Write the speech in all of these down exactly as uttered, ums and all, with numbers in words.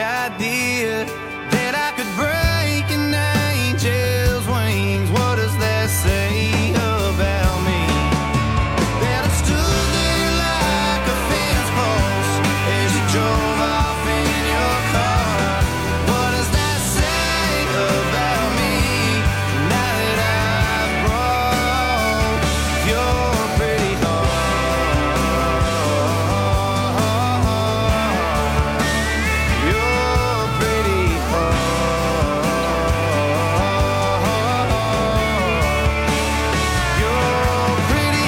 idea that I could break an angel's wings. What does that say about me? That I stood there like a fence post as you drove off in your car. What does that say about me now that I've broke your pretty heart? Your pretty heart. Your pretty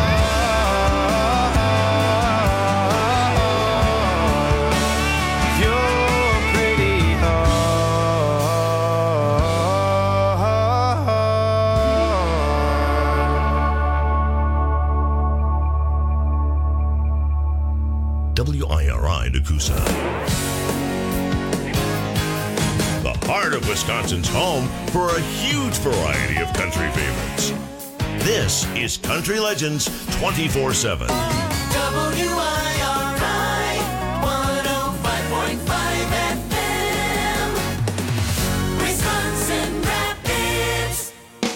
heart. Your pretty heart. W I R I Nakusa. The heart of Wisconsin's home for a huge variety of country favorites. This is Country Legends twenty-four seven. W I R I one oh five point five F M, Wisconsin Rapids.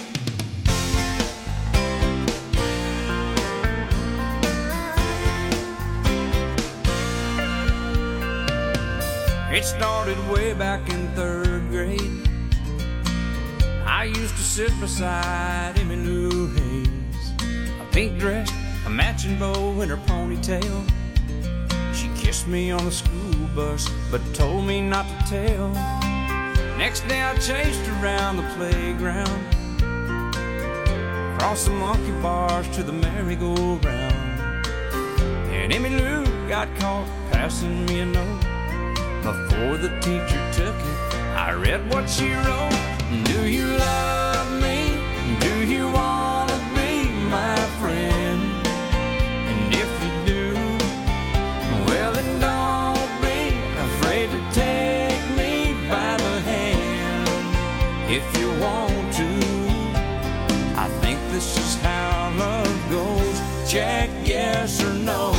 It started way back in third grade. I used to sit beside Emmy Lou Hayes, a pink dress, a matching bow in her ponytail. She kissed me on the school bus, but told me not to tell. Next day I chased her around the playground, across the monkey bars to the merry-go-round. And Emmy Lou got caught passing me a note. Before the teacher took it, I read what she wrote. Do you love me? Do you wanna be my friend? And if you do, well then don't be afraid to take me by the hand. If you want to, I think this is how love goes. Check yes or no.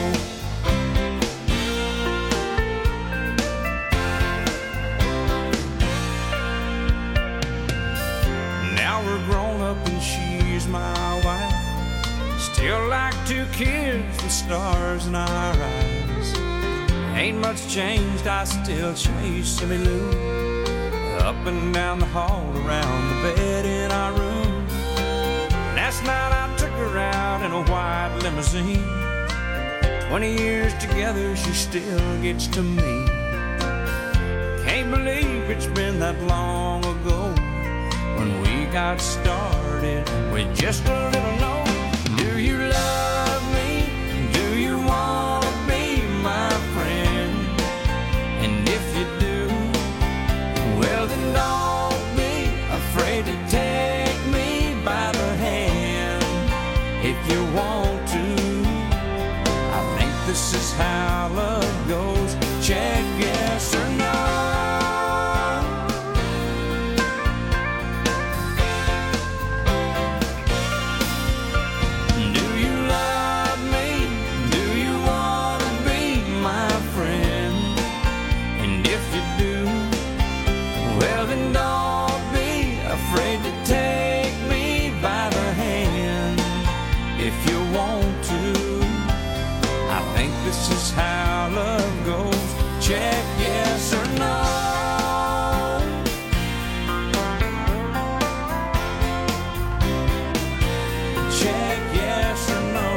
Grown up and she's my wife. Still like two kids with stars in our eyes. Ain't much changed, I still chase Emmy Lou up and down the hall, around the bed in our room. Last night I took her out in a white limousine. Twenty years together, she still gets to me. Can't believe it's been that long ago when we got started with just a little note. Do you love me? Do you want to be my friend? And if you do, well then don't be afraid to take me by the hand. If you want to, I think this is how love goes. Check yes or no. This is how love goes. Check yes or no. Check yes or no.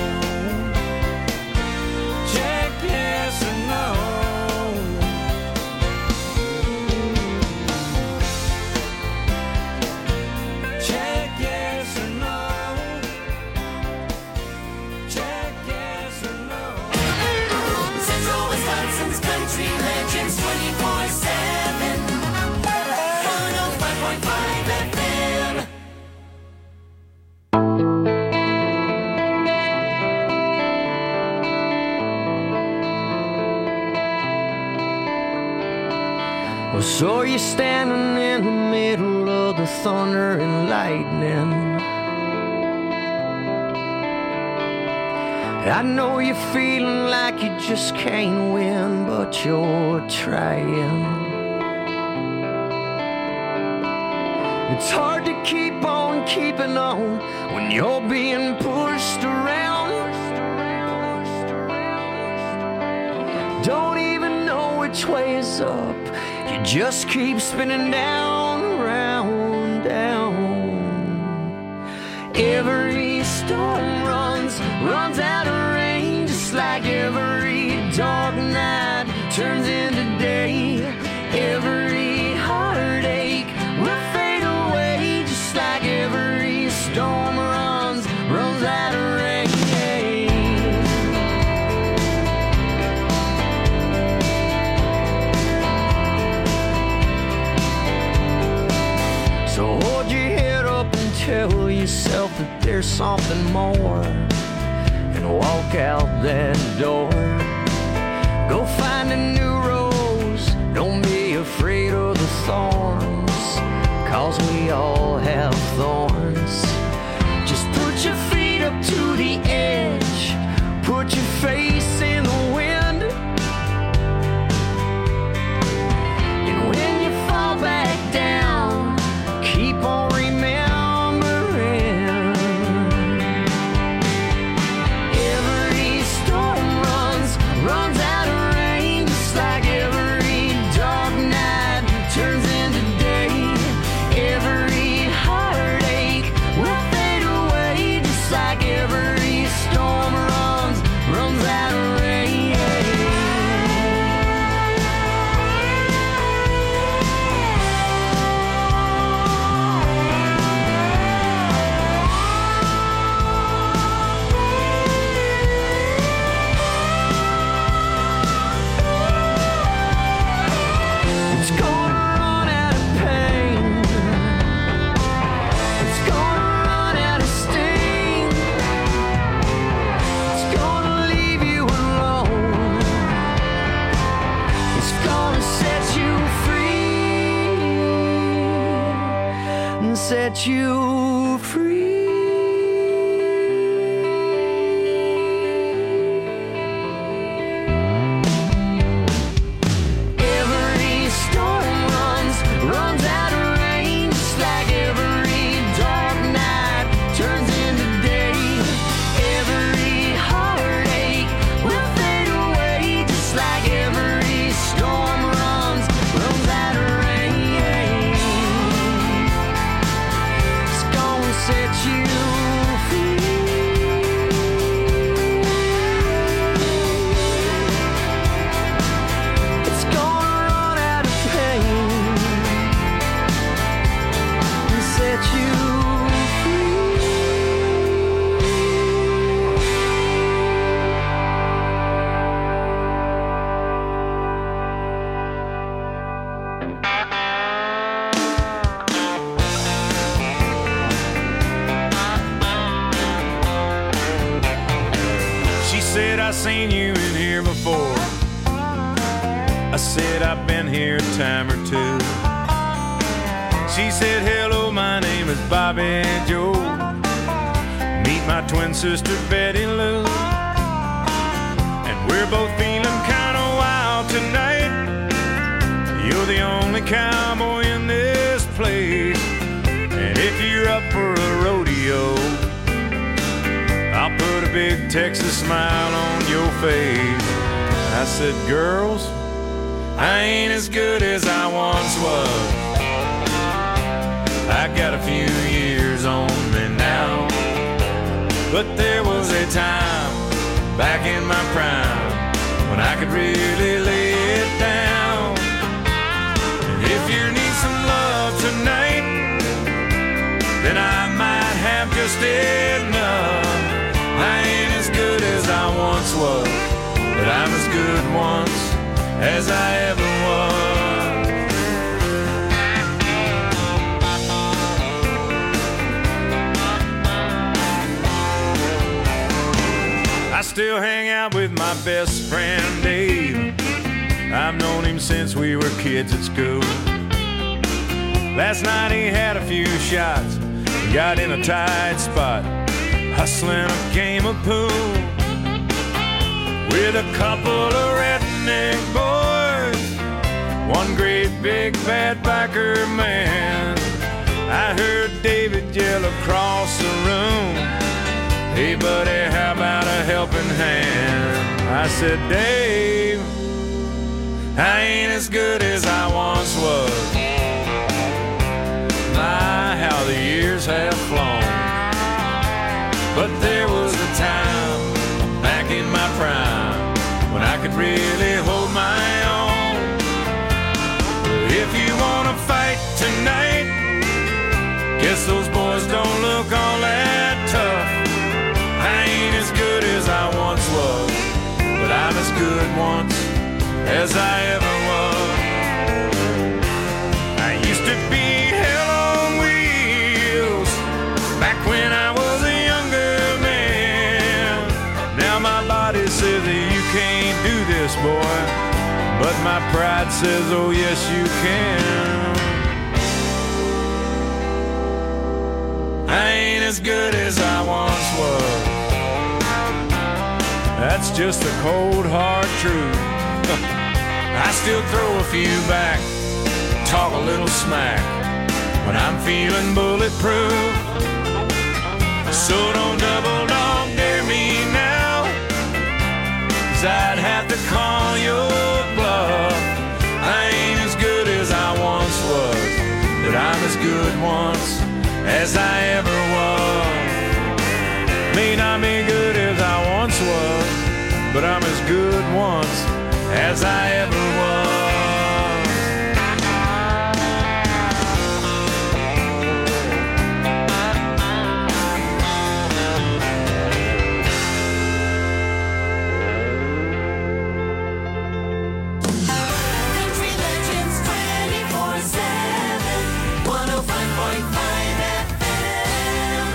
Check yes or no. Check yes or no. Check yes or no. Wisconsin's Country Legends twenty-four seven, one oh five point five F M. Well, so you're standing in the middle of the thunder and lightning, I know you're feeling like you just can't win, but you're trying. It's hard to keep on keeping on when you're being pushed around. Don't even know which way is up. You just keep spinning down, round, down. Every storm runs, runs out of rain, just like every dark night turns into day. Every heartache will fade away, just like every storm runs, runs out of rain. So hold your head up and tell yourself that there's something more, and walk out that door. Go find a new rose, don't be afraid of the thorns, cause we all have thorns. Just put your feet up to the edge, put your face in the wind, and when you fall back down, keep on remembering. Every storm runs, runs out of rain, just like every dark night turns into day. Every heartache will fade away, just like every storm runs, runs out of rain. It's gonna run out of pain. It's gonna run out of sting. It's gonna leave you alone. It's gonna set you free and set you free. Every storm runs, runs out of rain, just like every dark night turns into day. Every heartache will fade away, just like every storm runs, runs out of rain. It's gonna set you free. It's gonna run out of pain and set you free. She said, I seen you in here before. I said, I've been here a time or two. She said, hello, my name is Bobby Joe. Meet my twin sister, Betty Lou. And we're both feeling kind of wild tonight. You're the only cowboy in this place. And if you're up for a rodeo, I'll put a big Texas smile on your face. I said, girls, I ain't as good as I once was. I got a few years on me now, but there was a time back in my prime when I could really lay it down. And if you need some love tonight, then I might have just enough. I ain't as good as I once was, but I'm as good once as I ever was. I still hang out with my best friend Dave. I've known him since we were kids at school. Last night he had a few shots, got in a tight spot, hustling a game of pool. with a couple of redneck boys, one great big bad biker man. I heard David yell across the room, "Hey buddy, how about a helping hand?" I said, "Dave, I ain't as good as I once was. My, how the years have flown. But there was a time back in my prime when I could really hold my own. If you wanna fight tonight, guess those boys don't look all that tough. I ain't as good as I once was, but I'm as good once as I ever was. I used to be hell on wheels back when I was a younger man. Now my body says that you can't do this, boy, but my pride says, oh yes you can. I ain't as good as I once was. That's just the cold hard truth. I still throw a few back, talk a little smack when I'm feeling bulletproof. So don't double dog dare me now, 'cause I'd have to call your bluff. I ain't as good as I once was, but I'm as good once as I ever was. May not be good as I once was, but I'm as good once as I ever was. Country Legends twenty-four seven, one oh five point five F M.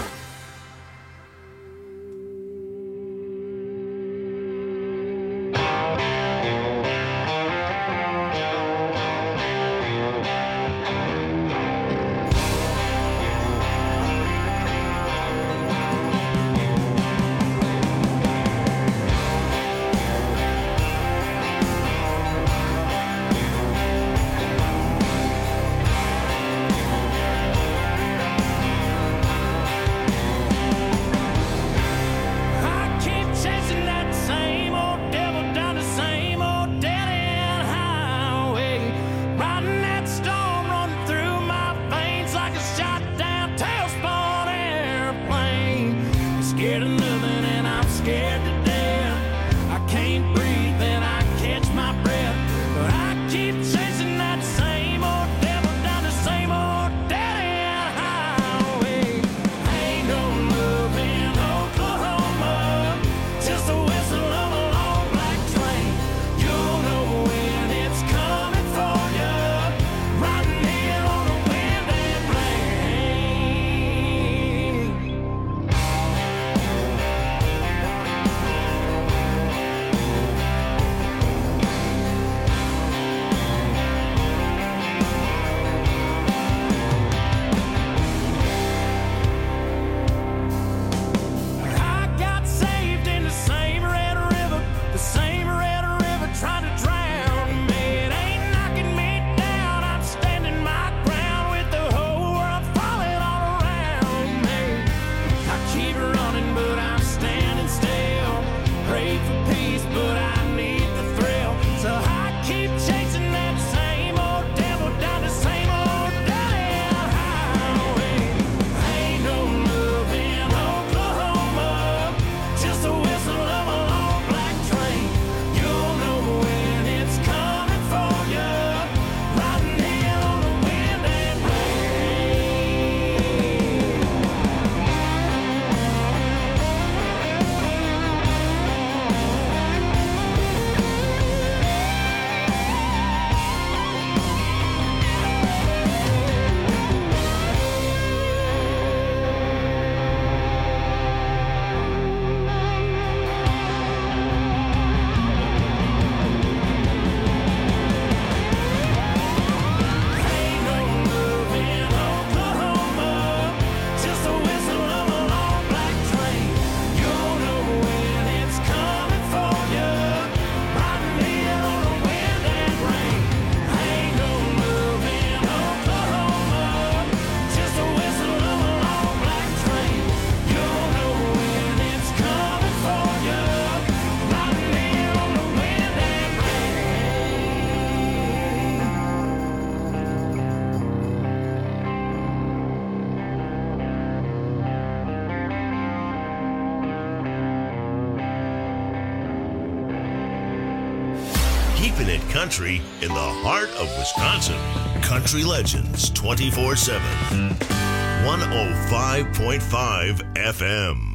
country in the heart of Wisconsin. Country Legends twenty-four seven. one oh five point five F M.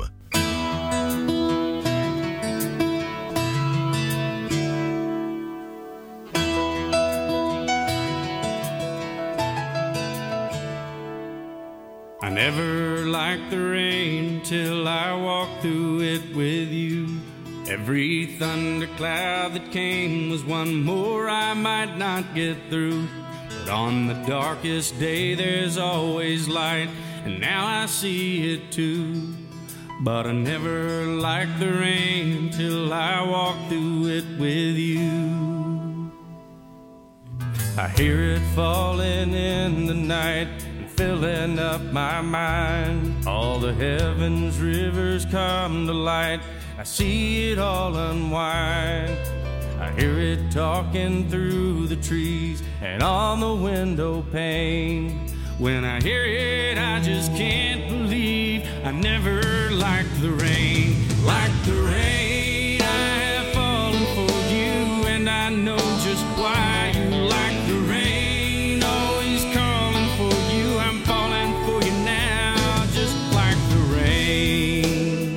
I never liked the rain till I walked through it with you. Every thundercloud that came was one more I might not get through. But on the darkest day there's always light, and now I see it too. But I never liked the rain till I walked through it with you. I hear it falling in the night, filling up my mind. All the heavens rivers come to light. I see it all unwind. I hear it talking through the trees and on the window pane. When I hear it, I just can't believe I never liked the rain. Like the rain, I have fallen for you, and I know just why you like the rain. Always calling for you, I'm falling for you now, just like the rain.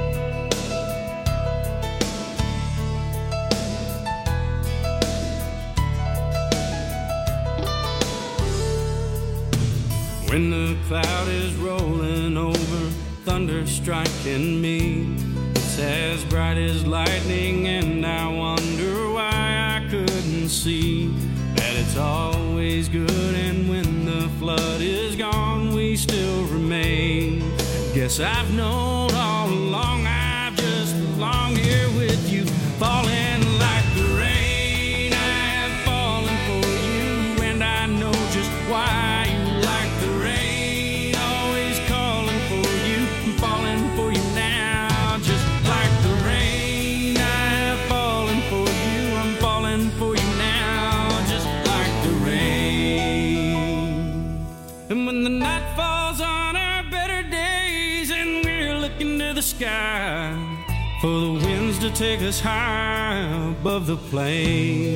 When the cloud is rolling over, thunder striking me, it's as bright as lightning, and I wonder why I couldn't see that it's always good, and when the flood is gone, we still remain. Guess I've known all along, I've just belonged here with you, falling like the rain. I have fallen for you, and I know just why you like the rain. Always calling for you, I'm falling for you now, just like the rain. I have fallen for you, I'm falling for you now, just like the rain. And when the night falls on our better days and we're looking to the sky for the winds to take us high above the plains,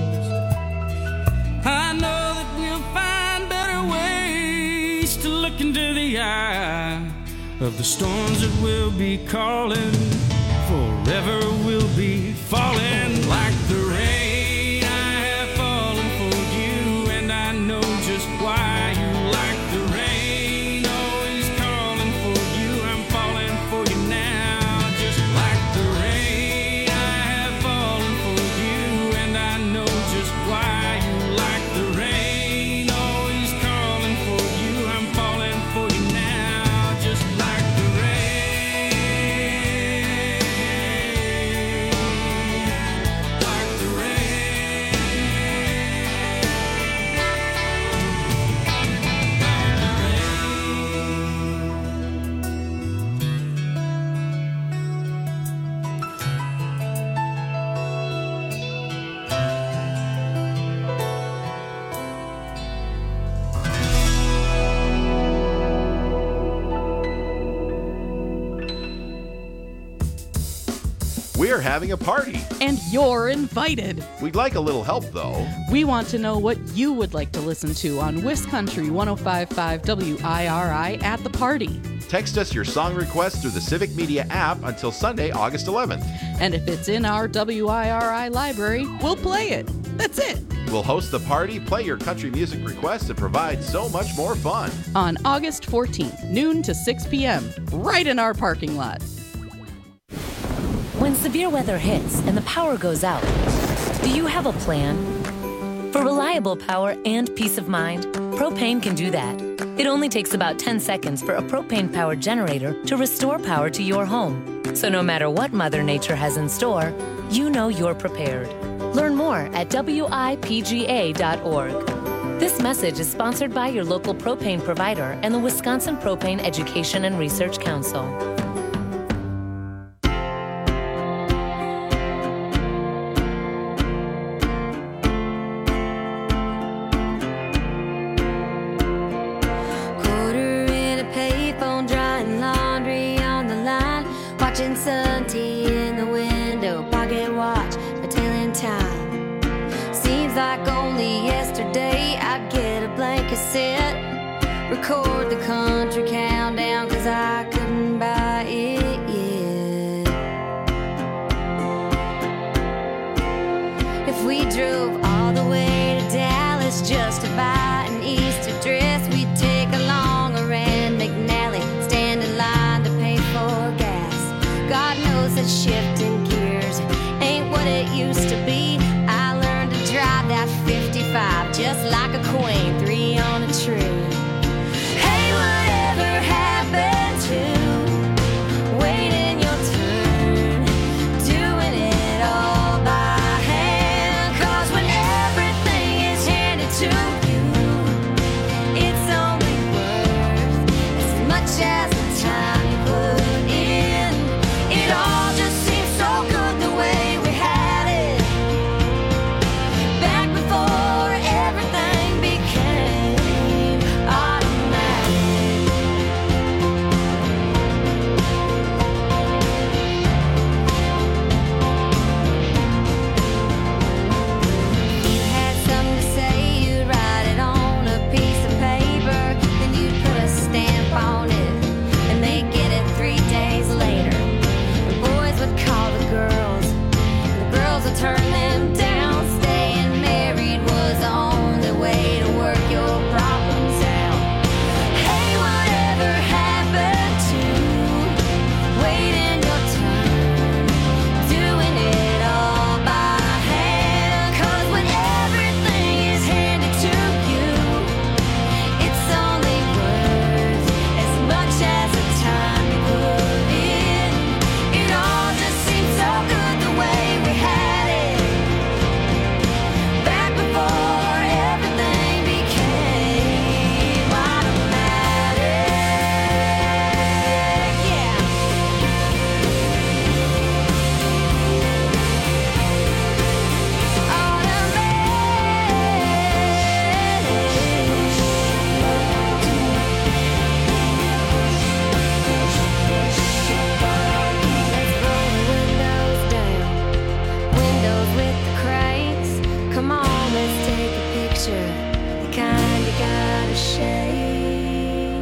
I know that we'll find better ways to look into the eye of the storms that will be calling. Forever we'll be falling like the rain. I have fallen for you, and I know just why you like the rain. Always calling for you, I'm falling for you now, just like the rain. I have fallen for you, and I know just why you like the rain. Always calling for you, I'm falling for you now, just like the rain. Like the rain. Like the We're having a party. And you're invited. We'd like a little help, though. We want to know what you would like to listen to on Wiscountry one oh five point five W I R I at the party. Text us your song request through the Civic Media app until Sunday, August eleventh. And if it's in our W I R I library, we'll play it. That's it. We'll host the party, play your country music requests, and provide so much more fun. On August fourteenth, noon to six p.m., right in our parking lot. When severe weather hits and the power goes out, do you have a plan? For reliable power and peace of mind, Propane can do that. It only takes about ten seconds for a propane-powered generator to restore power to your home. So no matter what Mother Nature has in store, you know you're prepared. Learn more at W I P G A dot org. This message is sponsored by your local propane provider and the Wisconsin Propane Education and Research Council. Sun tea in the window, pocket watch, a tail in time. cassette, record the country countdown, cause I couldn't buy it yet. If we drove all the way to Dallas just to buy an Easter dress, we'd take along a Rand McNally, stand in line to pay for gas. God knows that shifting gears ain't what it used to be. I learned to drive that fifty-five just like a queen, three on a tree. Hey, whatever happened to waiting your turn, doing it all by hand? Cause when everything is handed to you, it's only worth as much as the time you put in. It all just seems so good the way we had it back before everything became automatic. You had something to say, you'd write it on a piece of paper, then you'd put a stamp on it, and they'd get it three days later. The boys would call the girls, and the girls would turn them down. Staying married was the only way to work your problems out. Hey, whatever happened to waiting your turn, doing it all by hand? Cause when everything is handed to you, it's only worth as much as the time you put in. It all just seems so good the way we had it back before everything became automatic. Yeah. Let's roll the windows down, windows with the cranes. Come on, let's take a picture, the kind you gotta shake.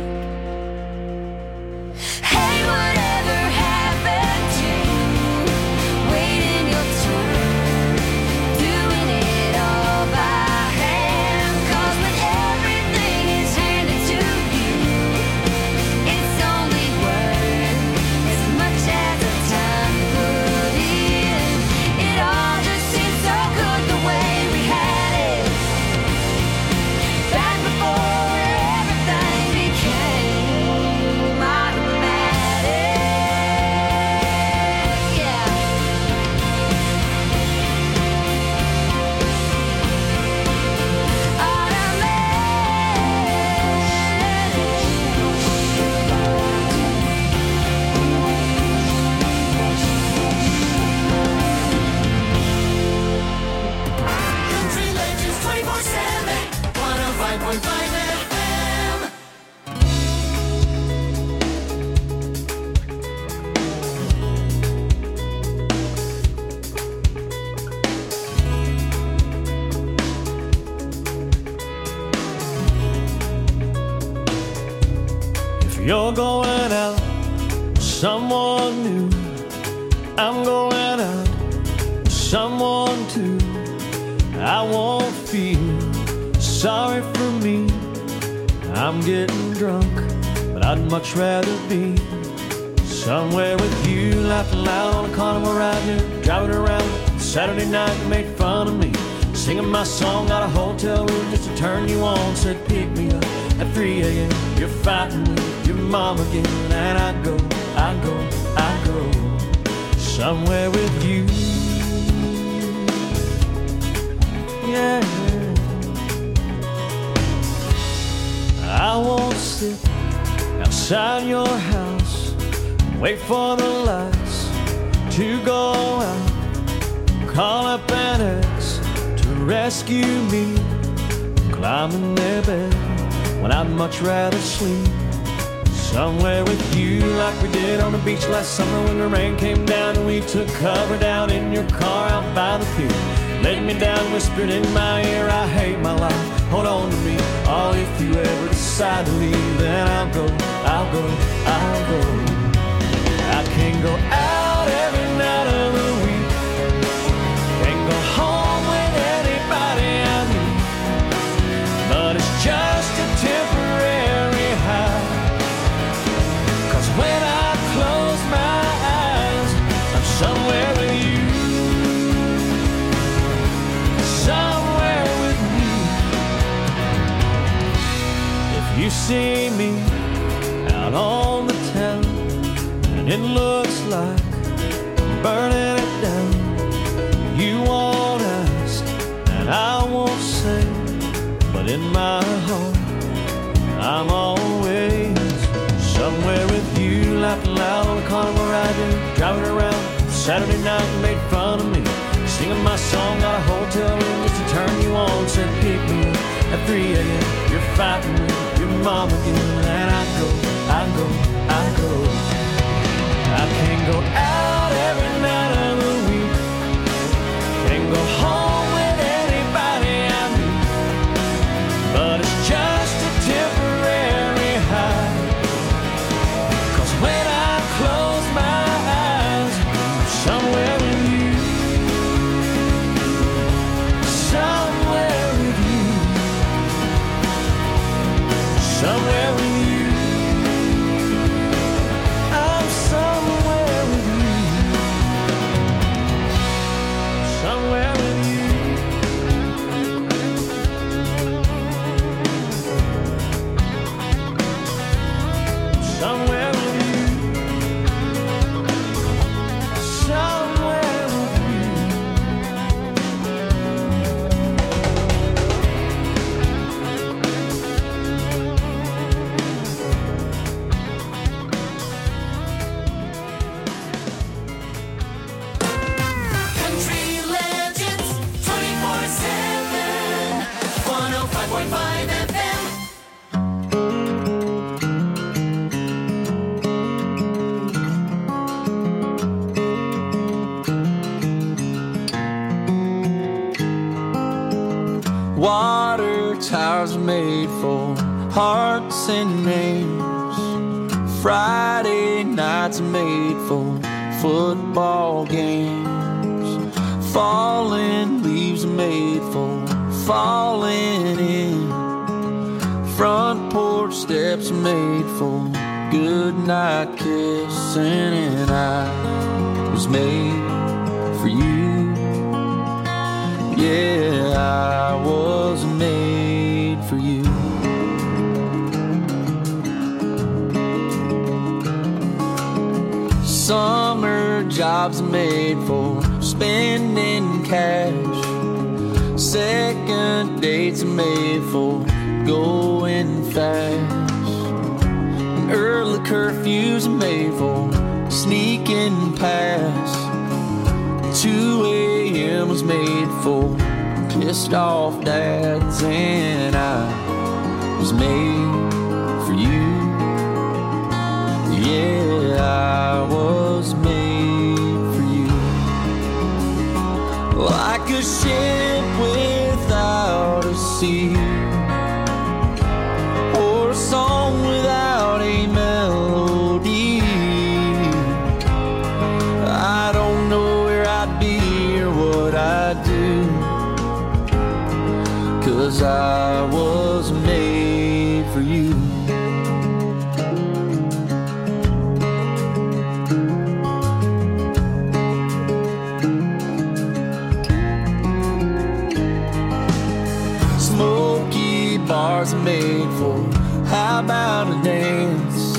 Hey, whatever happened to waiting your turn, doing it all by hand? Cause when everything is handed to you, it's only worth as much as the time you put in. It all just seems so good the way we had it back before everything became automatic. Yeah. Country Legends twenty-four seven, one oh five point five F M. If you're going out with someone new, I'm going out with someone too. I won't feel sorry for me. I'm getting drunk, but I'd much rather be somewhere with you, laughing loud on a carnival ride here, driving around Saturday night. You made fun of me, singing my song, got a hotel room just to turn you on. Said pick me up at three a.m. You're fighting with your mom again, and I go, I go, I go somewhere with you. Yeah, I won't sit outside your house, wait for the lights to go out, call up an ex to rescue me, climbing their bed when I'd much rather sleep somewhere with you, like we did on the beach last summer when the rain came down and we took cover down in your car out by the pier. Laid me down, whispered in my ear, I hate my life, hold on to me all you feel. decide to leave, then I'll go, I'll go, I'll go. I can't go out every night of the week, can't go home with anybody I meet, but it's just a temporary high. Cause when I close my eyes, I'm somewhere with you, somewhere with me. If you see me out on the town and it looks like I'm burning it down, you won't ask and I won't say, but in my heart I'm always somewhere with you. Laughing loud on the car where I do, driving around Saturday night, you made fun of me, singing my song, got a hotel room just to turn you on. Said pick me up at three a.m. You're fighting with your mom again, and I go, I go, I go. I can't go out every night of the week, can't go home with anybody I meet, but it's just a temporary high. Cause when I close my eyes, I'm somewhere with you, somewhere with you, somewhere with you. I'm somewhere with you, somewhere with you. Somewhere with you, somewhere with you. Country Legends twenty-four seven, one oh five point five F M. Water towers are made for hearts and names. Friday nights are made for football games. Falling leaves are made for falling in. Front porch steps are made for good night kissing. And I was made for you. Yeah, I was made for you. Summer jobs are made for spending cash. Second dates are made for going fast. Early curfews are made for sneaking past. two a.m. was made for pissed off dads, and I was made for you. Yeah, I was made for you. Like a ship without a sea, or a song without a melody. I don't know where I'd be or what I'd do, 'cause I was made for you. Smoky bars are made for how about a dance?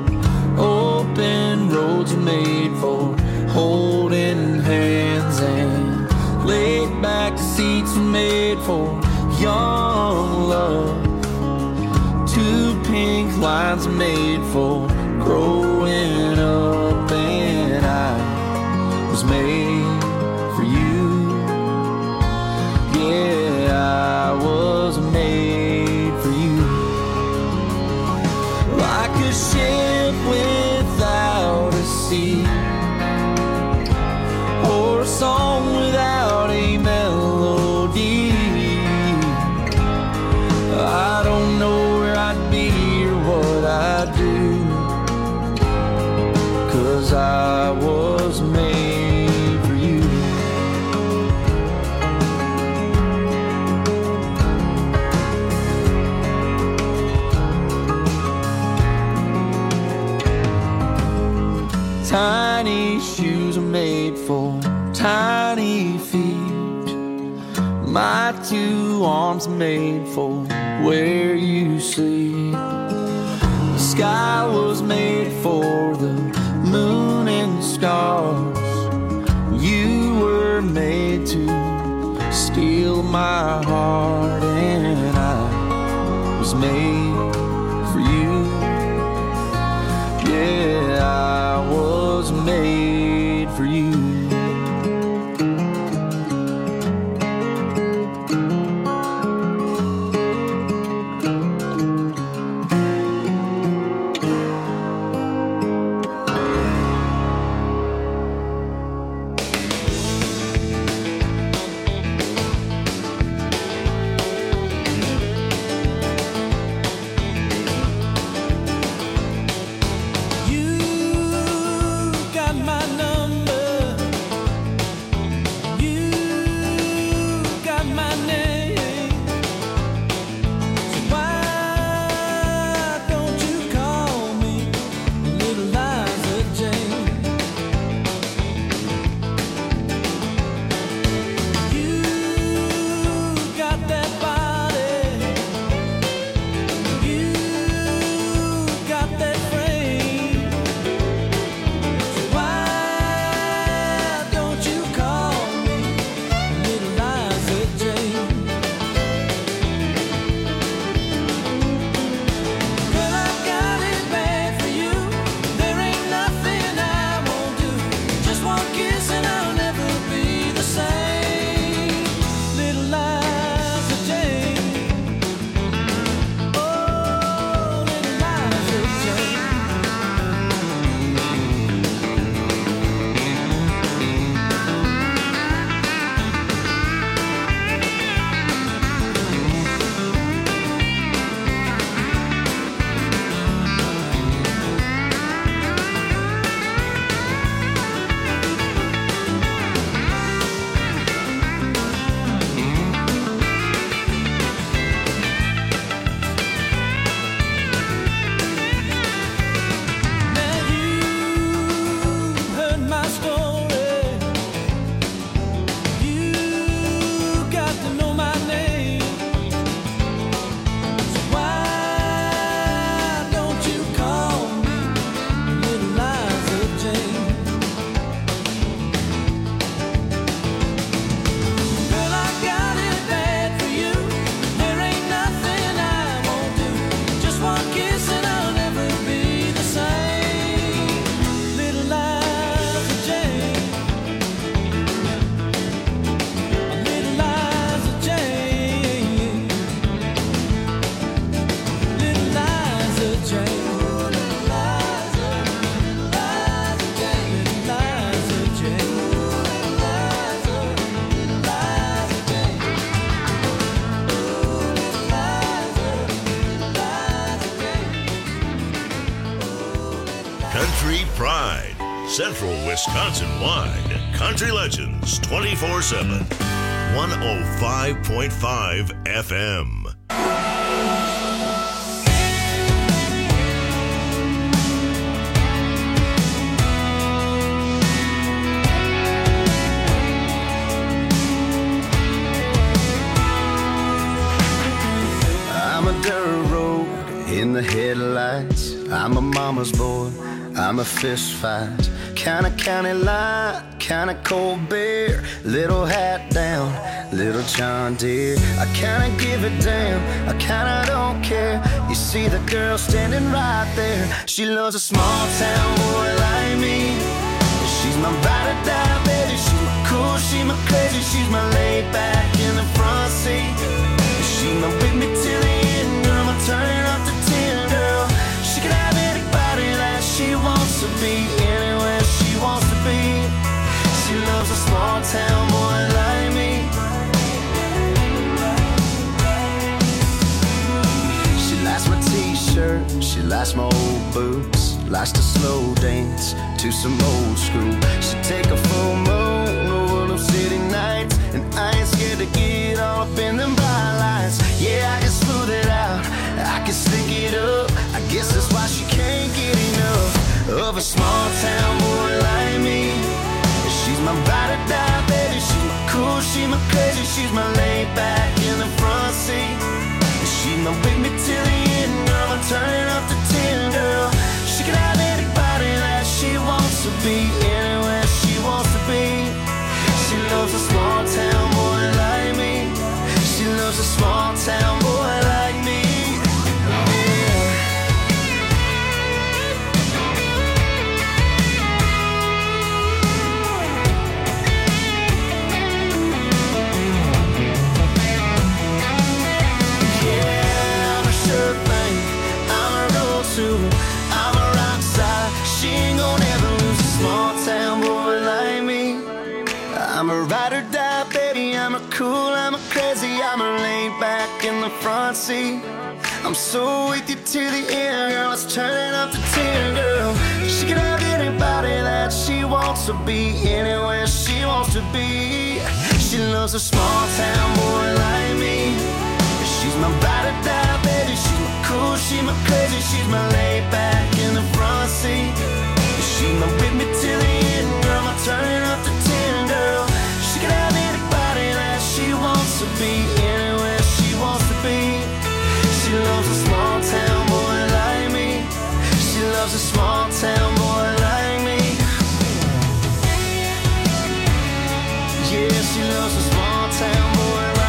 Open roads are made for holding hands, and laid back seats are made for young love. Two pink lines are made for growing up, and I was made for you. Yeah, I was made for you. Like a ship without a sea, or a song without a melody. tiny shoes are made for tiny feet. My two arms are made for where you sleep. The sky was made for the moon and stars. You were made to steal my heart, and I was made for you. Yeah, I was made for you. Country Pride, Central Wisconsin-wide Country Legends twenty-four seven, one oh five point five F M. I'm a dirt road in the headlights. I'm a mama's boy. I'm a fist fight, kinda county line, kinda cold beer, little hat down, little John Deere. I kinda give it down, I kinda don't care. You see the girl standing right there. She loves a small town boy like me. She's my ride or die, baby. She's my cool, she's my crazy, she's my laid back in the front seat. She's my with me till the end, girl. My turn up to ten, girl. She can have anybody that she wants to be, anywhere she wants to be. She loves a small town boy like me. She likes my t-shirt, she likes my old boots, likes to slow dance to some old school. She take a full moon over them city nights, and I ain't scared to get all up in them bright lights. Yeah, I can smooth it out, I can stick it up. I guess that's why she can't get enough of a small town boy like me. she's my laid back in the front seat. She's my with me till the end, girl, I'm turning up to ten, girl. She can have anybody that she wants to be, anywhere she wants to be. She loves a small town boy like me. She loves a small town boy like me. I'm a rock star. She ain't gonna ever lose a small town boy like me. I'm a ride or die, baby. I'm a cool, I'm a crazy. I'm a laid back in the front seat. I'm so with you to the end, girl. It's turning up to ten, girl. She can have anybody that she wants to be, anywhere she wants to be. She loves a small town boy like me. She's my ride or die, baby. She's my cool, she's my crazy. She's my laid back in the front seat. She's my with me till the end, girl. I'm turning up to ten, girl. She can have anybody that she wants to be, anywhere she wants to be. She loves a small town boy like me. She loves a small town boy like me. Yeah, she loves a small town boy like me.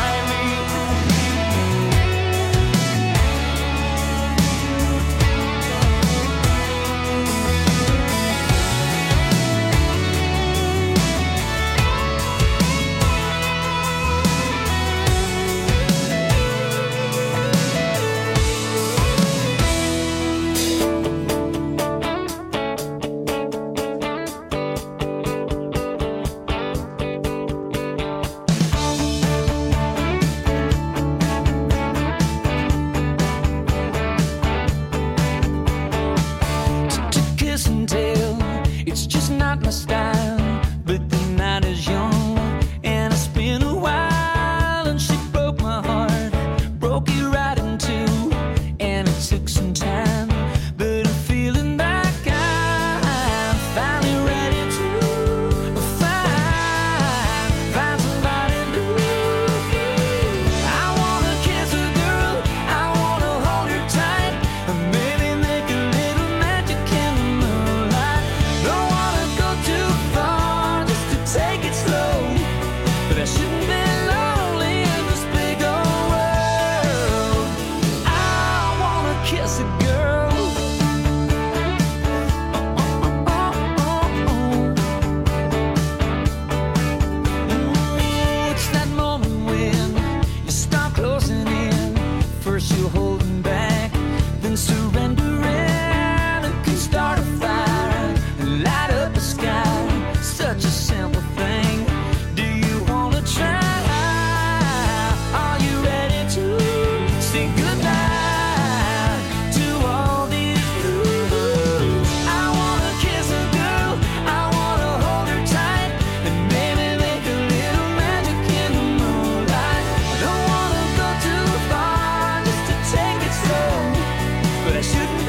Shouldn't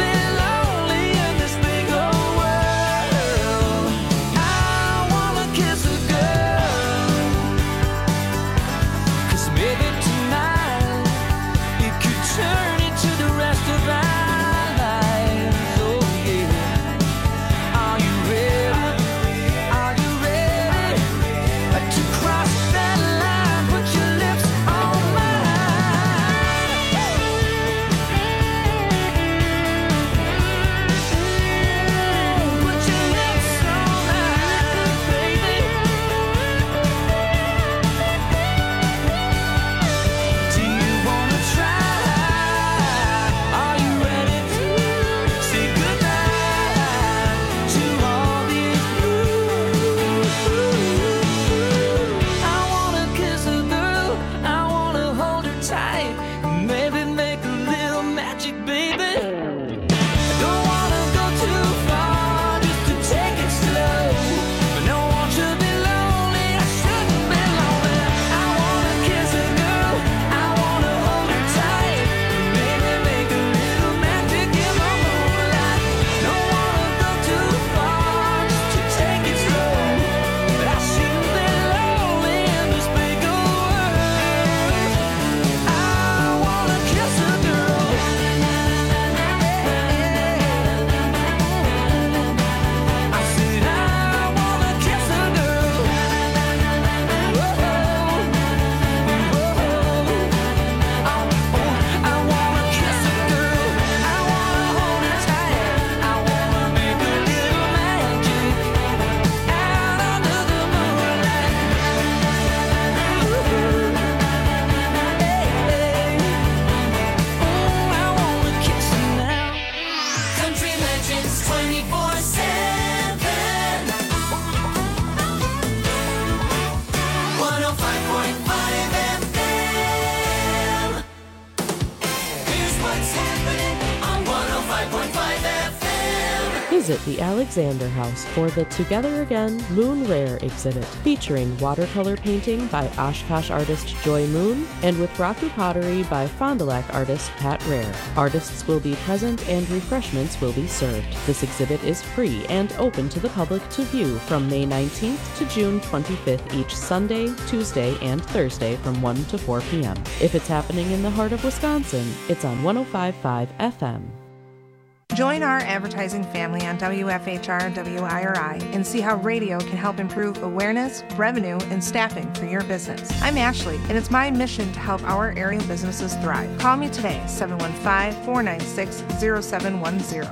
what's happening on one oh five point five F M. Visit the Alexander House for the Together Again Moon Rare exhibit, featuring watercolor painting by Oshkosh artist Joy Moon and with Raku pottery by Fond du Lac artist Pat Rare. Artists will be present and refreshments will be served. This exhibit is free and open to the public to view from May nineteenth to June twenty-fifth each Sunday, Tuesday, and Thursday from one to four p.m. If it's happening in the heart of Wisconsin, it's on one oh five point five F M. Join our advertising family on W F H R and W I R I and see how radio can help improve awareness, revenue, and staffing for your business. I'm Ashley, and it's my mission to help our area businesses thrive. Call me today, seven one five, four nine six, zero seven one zero.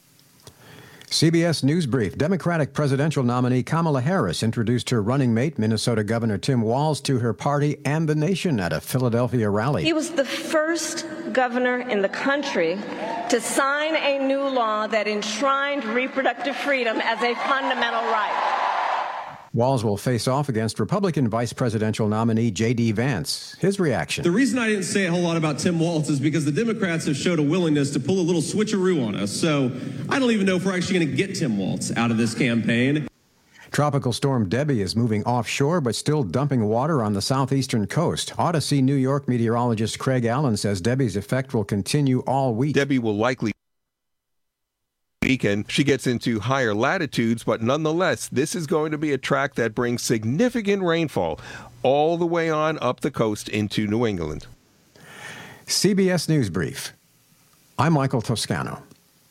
C B S News Brief. Democratic presidential nominee Kamala Harris introduced her running mate, Minnesota Governor Tim Walz, to her party and the nation at a Philadelphia rally. He was the first governor in the country to sign a new law that enshrined reproductive freedom as a fundamental right. Walz will face off against Republican vice presidential nominee J D. Vance. His reaction. The reason I didn't say a whole lot about Tim Walz is because the Democrats have showed a willingness to pull a little switcheroo on us. So I don't even know if we're actually going to get Tim Walz out of this campaign. Tropical storm Debbie is moving offshore but still dumping water on the southeastern coast. Odyssey, New York meteorologist Craig Allen says Debbie's effect will continue all week. Debbie will likely weekend. She gets into higher latitudes, but nonetheless, this is going to be a track that brings significant rainfall all the way on up the coast into New England. C B S News Brief. I'm Michael Toscano.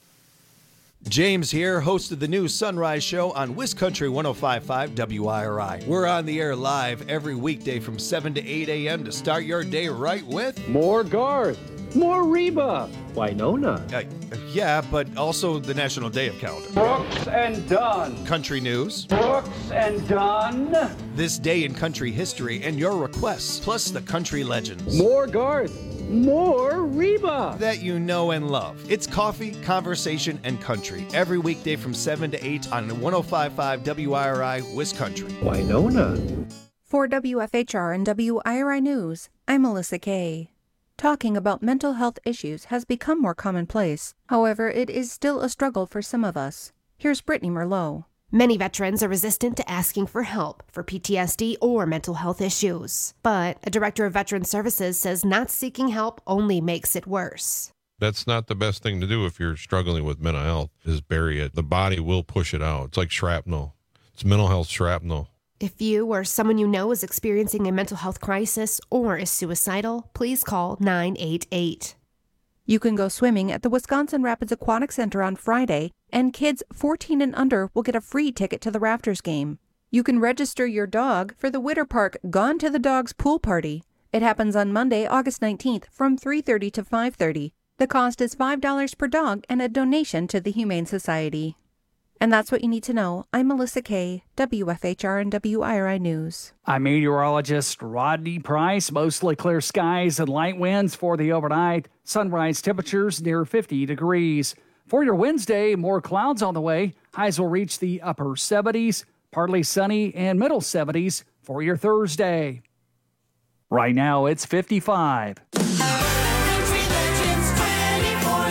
James here, host of the new Sunrise Show on WisCountry one oh five point five W I R I. We're on the air live every weekday from seven to eight a.m. to start your day right with more Garth, more Reba, Winona. Uh, yeah, but also the National Day of Calendar. Brooks and Dunn. Country news. Brooks and Dunn. This day in country history and your requests, plus the country legends. More Garth. More Reba that you know and love. It's coffee, conversation, and country every weekday from seven to eight on one oh five point five W I R I WisCountry. Winona. For W F H R and W I R I News, I'm Melissa Kay. Talking about mental health issues has become more commonplace. However, it is still a struggle for some of us. Here's Brittany Merlot. Many veterans are resistant to asking for help for P T S D or mental health issues. But a director of Veteran Services says not seeking help only makes it worse. That's not the best thing to do if you're struggling with mental health, is bury it. The body will push it out. It's like shrapnel. It's mental health shrapnel. If you or someone you know is experiencing a mental health crisis or is suicidal, please call nine eight eight. You can go swimming at the Wisconsin Rapids Aquatic Center on Friday, and kids fourteen and under will get a free ticket to the Raptors game. You can register your dog for the Witter Park Gone to the Dogs pool party. It happens on Monday, August nineteenth from three thirty to five thirty. The cost is five dollars per dog and a donation to the Humane Society. And that's what you need to know. I'm Melissa Kay, W F H R and W I R I News. I'm meteorologist Rodney Price. Mostly clear skies and light winds for the overnight. Sunrise temperatures near fifty degrees. For your Wednesday, more clouds on the way. Highs will reach the upper seventies, partly sunny and middle seventies for your Thursday. Right now, it's fifty-five. Country Legends twenty-four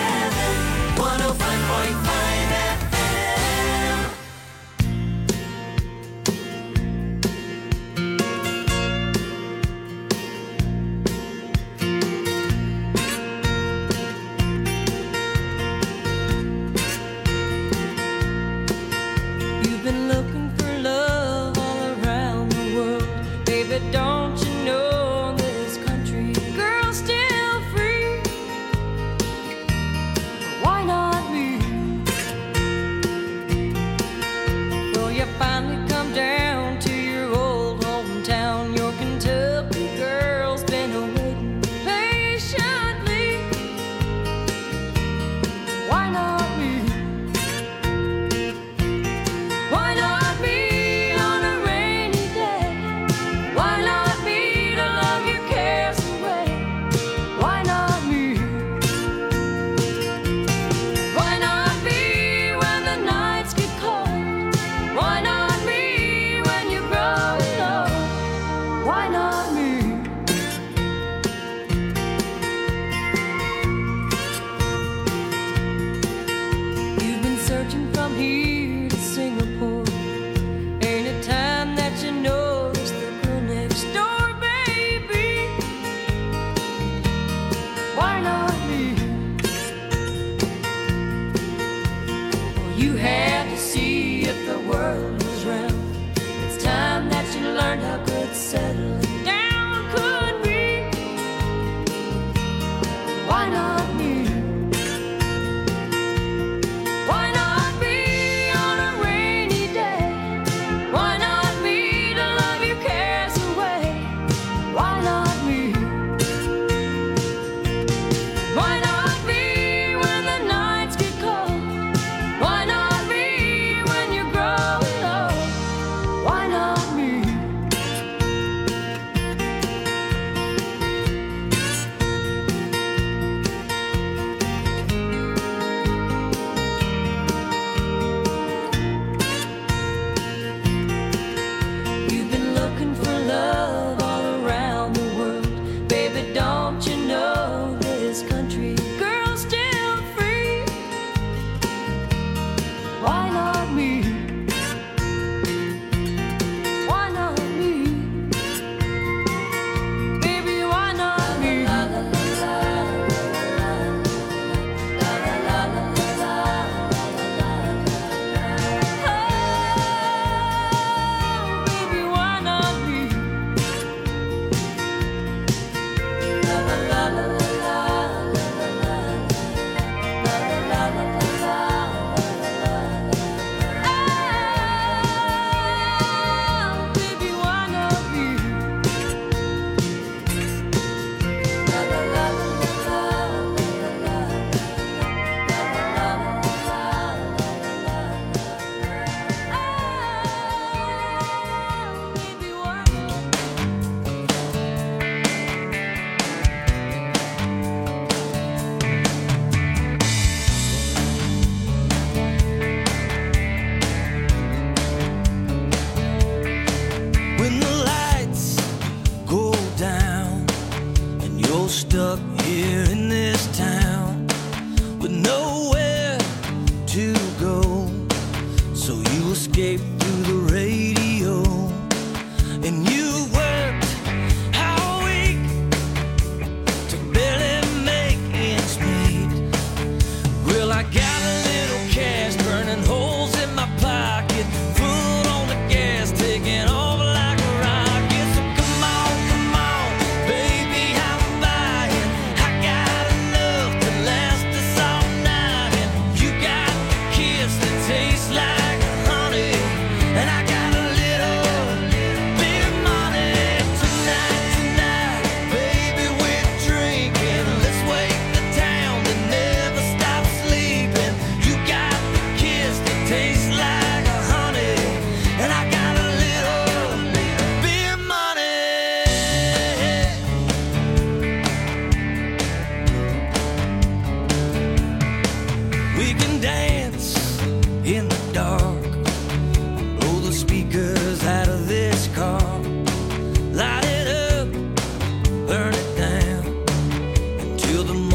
seven, one oh five point five F M. You've been looking for love all around the world. Baby, don't you know this country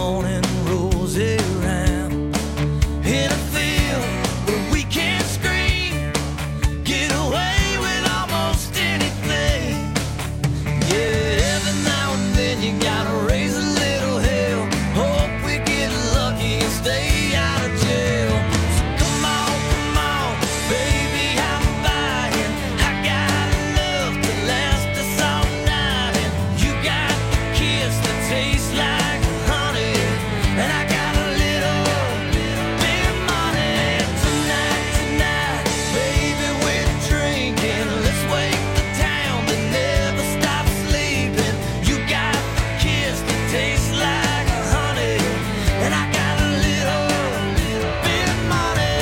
morning rolls around in a field where we can scream, get away with almost anything. Yeah, every now and then you gotta raise a little hell. Hope we get lucky and stay out of jail. So come on, come on, baby, I'm buying. I got enough to last us all night, and you got the kiss that tastes like honey, and I got a little bit of money. Tonight, tonight, baby, we're drinking. Let's wake the town that never stops sleeping. You got the kiss that tastes like honey, and I got a little bit of money.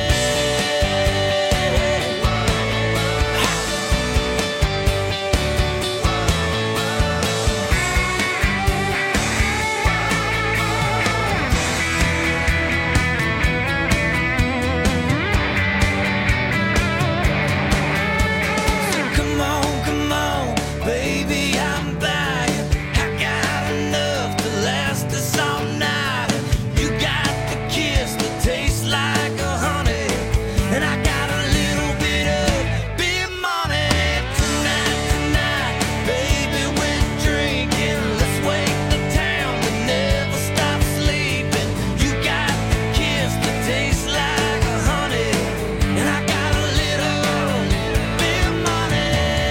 So come on, come on, baby, I'm buying. I got enough to last us all night. You got the kiss that tastes like a honey, and I got a little bit of big money. Tonight, tonight, baby, we're drinking. Let's wake the town that never stops sleeping. You got the kiss that tastes like a honey, and I got a little bit of money.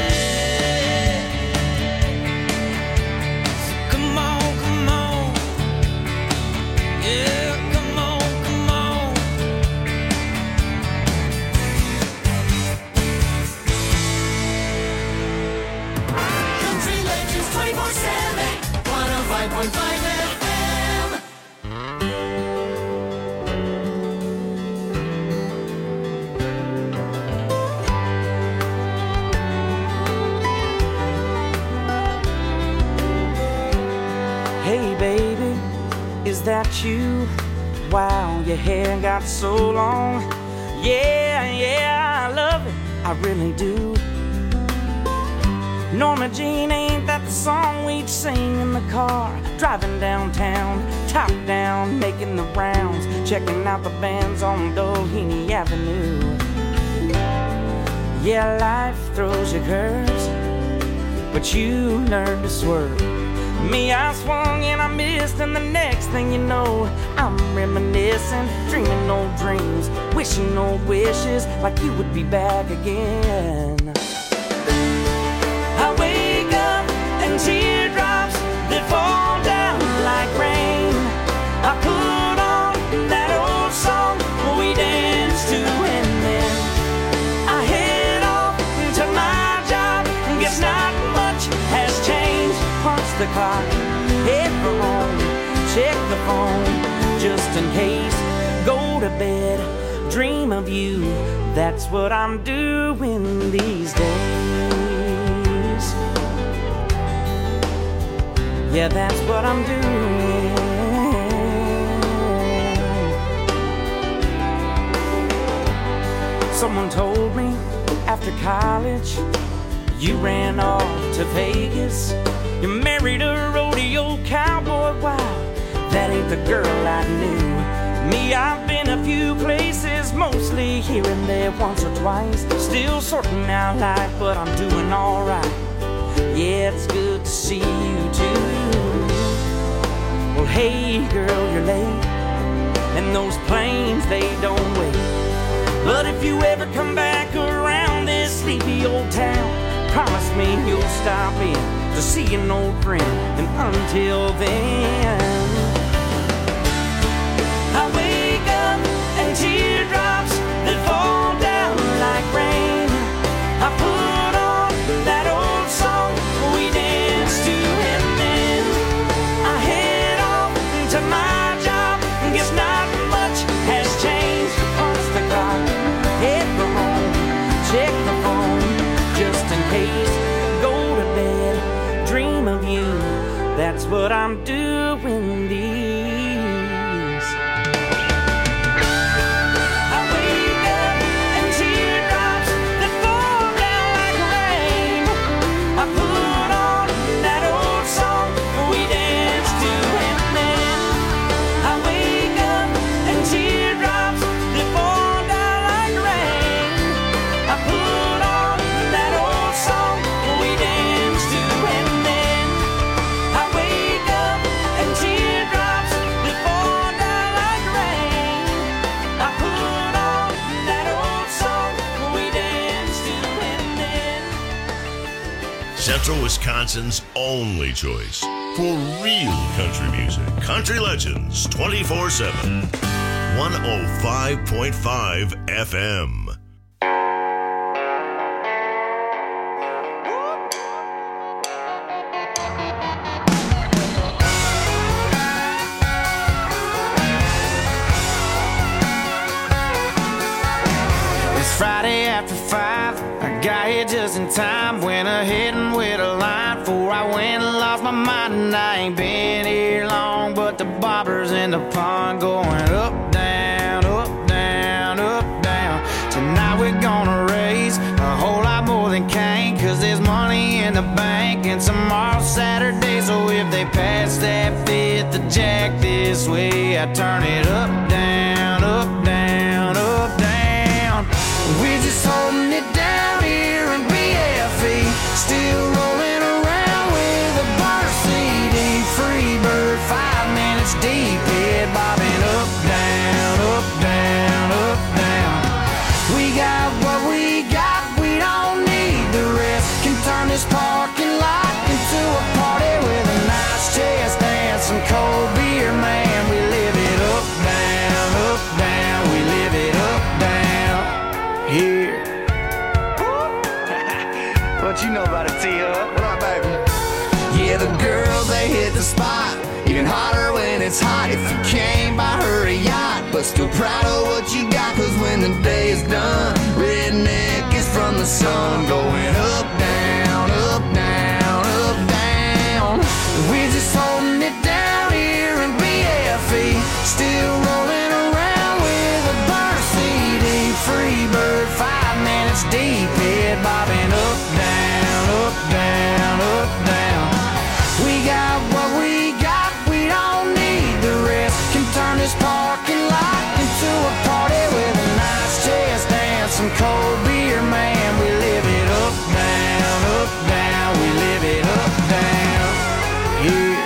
So come on, come on, yeah, come on, come on. Country Legends twenty-four seven, one oh five point five F M. Hey baby, is that you? Wow, your hair got so long. Yeah, yeah, I love it, I really do. Norma Jean, ain't that the song we'd sing in the car? Driving downtown, top down, making the rounds, checking out the bands on Doheny Avenue. Yeah, life throws you curves, but you learn to swerve. Me, I swung and I missed, and the next thing you know, I'm reminiscing, dreaming old dreams, wishing old wishes, like you would be back again. I wake up and teardrops that fall down like rain. I put on that old song we danced to, and then I head off to my job. Guess not much has changed. Punch the clock, head for home, check the phone just in case. Go to bed, dream of you. That's what I'm doing these days. Yeah, that's what I'm doing. Someone told me after college you ran off to Vegas. You married a rodeo cowboy. Wow, that ain't the girl I knew. Me, I've been a few places, mostly here and there, once or twice. Still sorting out life, but I'm doing alright. Yeah, it's good to see you too. Well, hey girl, you're late, and those planes, they don't wait. But if you ever come back around this sleepy old town, promise me you'll stop in to see an old friend. And until then, I wake up and teardrops that fall down like rain. I put on that old song we danced to, and then I head off to my job. Guess not much has changed. Punch the clock, head for home, check the phone just in case. Go to bed, dream of you. That's what I'm doing Central Wisconsin's only choice for real country music. Country Legends twenty-four seven. one oh five point five F M. Friday after five, I got here just in time. Went ahead and with a line before I went and lost my mind. And I ain't been here long, but the bobbers in the pond going up, down, up, down, up, down. Tonight we're gonna raise a whole lot more than Cain, cause there's money in the bank and tomorrow's Saturday. So if they pass that fifth of Jack this way, I turn it up, down, up, down, up, down. We're just holding it down here in B F E, still rolling around with a bar C D. Free bird, five minutes deep, head bobbing up, down, up, down, up, down. We got what we got, we don't need the rest. Can turn this parking lot into a party with a nice chest and some cold beer, man. We live it up, down, up, down. We live it up, down. Here. What you know about it, T-Hub? What up, baby? Yeah, the girls, they hit the spot. Even hotter when it's hot. If you came by her a yacht, but still proud of what you got. Cause when the day is done, redneck is from the sun. Going up, down, up, down, up, down. We're just holding it down here in B F E, still rolling around with a burn C D. Free bird, five minutes deep, head bobbing up, down, up, down, up, down. We got what we got, we don't need the rest. Can turn this parking lot into a party with a nice chest and some cold beer, man. We live it up, down, up, down. We live it up, down. Here.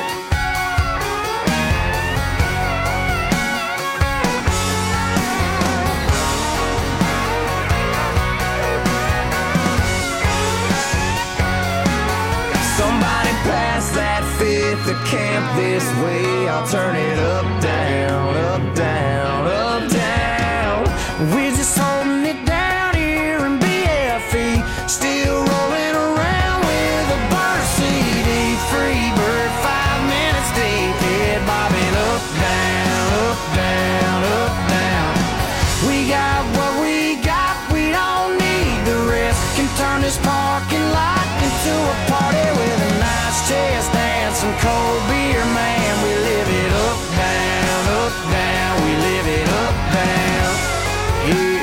Somebody pass that fifth to camp this way. I'll turn it up, down, up, down, up, down. We're just holding it down here in B F E, still rolling around with a burn C D. Free bird, five minutes deep, head bobbing up, down, up, down, up, down. We got what we got, we don't need the rest. Can turn this parking lot into a party with a nice chest and some cold beer, man. We live it up, down, up, down. We live it up, down. Here.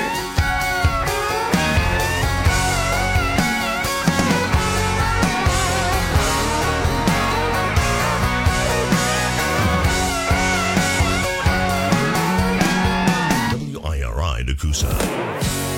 W I R I Nakusa.